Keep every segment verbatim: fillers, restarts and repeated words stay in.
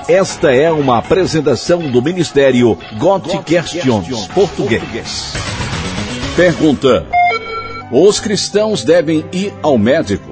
Esta é uma apresentação do Ministério God Questions Português. Pergunta: os cristãos devem ir ao médico?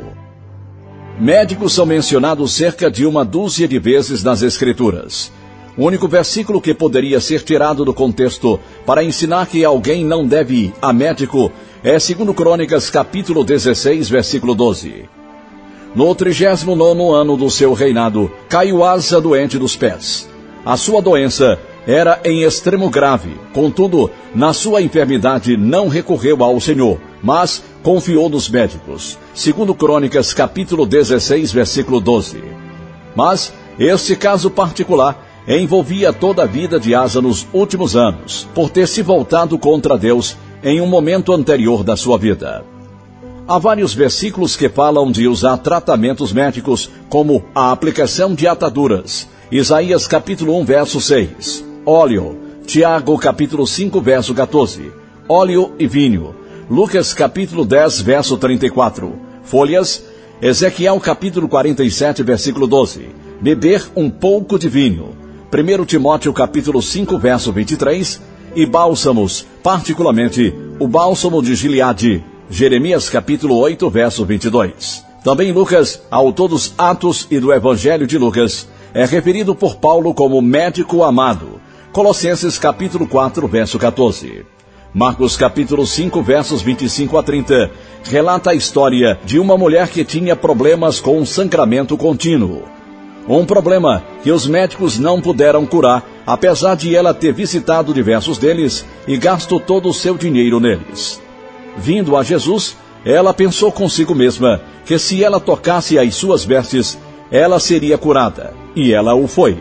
Médicos são mencionados cerca de uma dúzia de vezes nas Escrituras. O único versículo que poderia ser tirado do contexto para ensinar que alguém não deve ir a médico é segundo Crônicas, capítulo dezesseis, versículo doze. No trigésimo nono ano do seu reinado, caiu Asa doente dos pés. A sua doença era em extremo grave, contudo, na sua enfermidade não recorreu ao Senhor, mas confiou nos médicos. Segundo Crônicas, capítulo dezesseis, versículo doze. Mas este caso particular envolvia toda a vida de Asa nos últimos anos, por ter se voltado contra Deus em um momento anterior da sua vida. Há vários versículos que falam de usar tratamentos médicos, como a aplicação de ataduras. Isaías capítulo um, verso seis. Óleo. Tiago capítulo cinco, verso quatorze. Óleo e vinho. Lucas capítulo dez, verso trinta e quatro. Folhas. Ezequiel capítulo quarenta e sete, versículo doze. Beber um pouco de vinho. primeiro Timóteo capítulo cinco, verso vinte e três. E bálsamos, particularmente o bálsamo de Gileade. Jeremias capítulo oito, verso vinte e dois. Também Lucas, autor dos Atos e do Evangelho de Lucas, é referido por Paulo como médico amado. Colossenses capítulo quatro, verso quatorze. Marcos capítulo cinco, versos vinte e cinco a trinta, relata a história de uma mulher que tinha problemas com um sangramento contínuo. Um problema que os médicos não puderam curar, apesar de ela ter visitado diversos deles e gasto todo o seu dinheiro neles. Vindo a Jesus, ela pensou consigo mesma que se ela tocasse as suas vestes, ela seria curada, e ela o foi.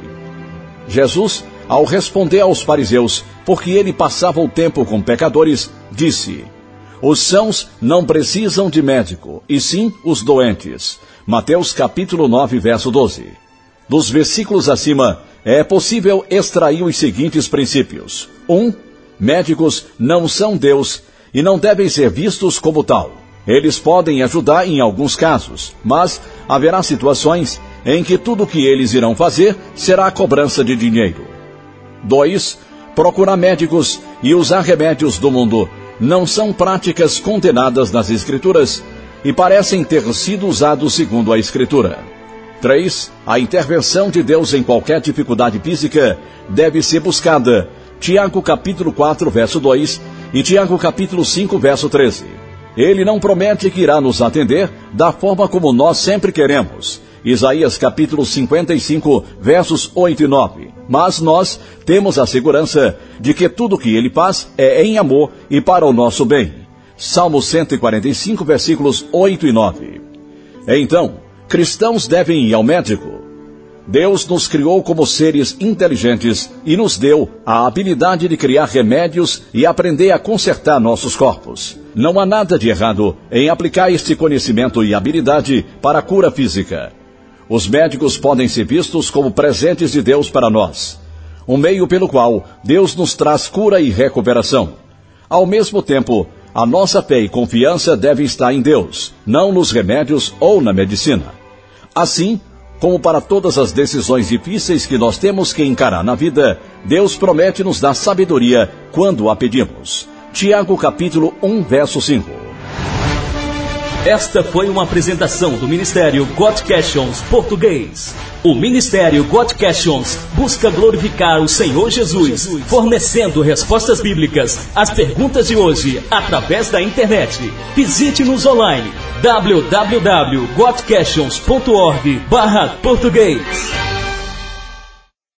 Jesus, ao responder aos fariseus, porque ele passava o tempo com pecadores, disse: os sãos não precisam de médico, e sim os doentes. Mateus capítulo nove, verso doze. Dos versículos acima, é possível extrair os seguintes princípios. um. Médicos não são Deus e não devem ser vistos como tal. Eles podem ajudar em alguns casos, mas haverá situações em que tudo o que eles irão fazer será a cobrança de dinheiro. dois. Procurar médicos e usar remédios do mundo não são práticas condenadas nas Escrituras e parecem ter sido usados segundo a Escritura. três. A intervenção de Deus em qualquer dificuldade física deve ser buscada. Tiago capítulo quatro, verso dois e Tiago capítulo cinco, verso treze. Ele não promete que irá nos atender da forma como nós sempre queremos. Isaías capítulo cinquenta e cinco, versos oito e nove. Mas nós temos a segurança de que tudo o que ele faz é em amor e para o nosso bem. Salmo cento e quarenta e cinco, versículos oito e nove. Então, cristãos devem ir ao médico. Deus nos criou como seres inteligentes e nos deu a habilidade de criar remédios e aprender a consertar nossos corpos. Não há nada de errado em aplicar este conhecimento e habilidade para a cura física. Os médicos podem ser vistos como presentes de Deus para nós, um meio pelo qual Deus nos traz cura e recuperação. Ao mesmo tempo, a nossa fé e confiança devem estar em Deus, não nos remédios ou na medicina. Assim, como para todas as decisões difíceis que nós temos que encarar na vida, Deus promete nos dar sabedoria quando a pedimos. Tiago capítulo um, verso cinco. Esta foi uma apresentação do Ministério God Questions Português. O Ministério God Questions busca glorificar o Senhor Jesus, fornecendo respostas bíblicas às perguntas de hoje através da internet. Visite-nos online w w w ponto god questions ponto org barra português.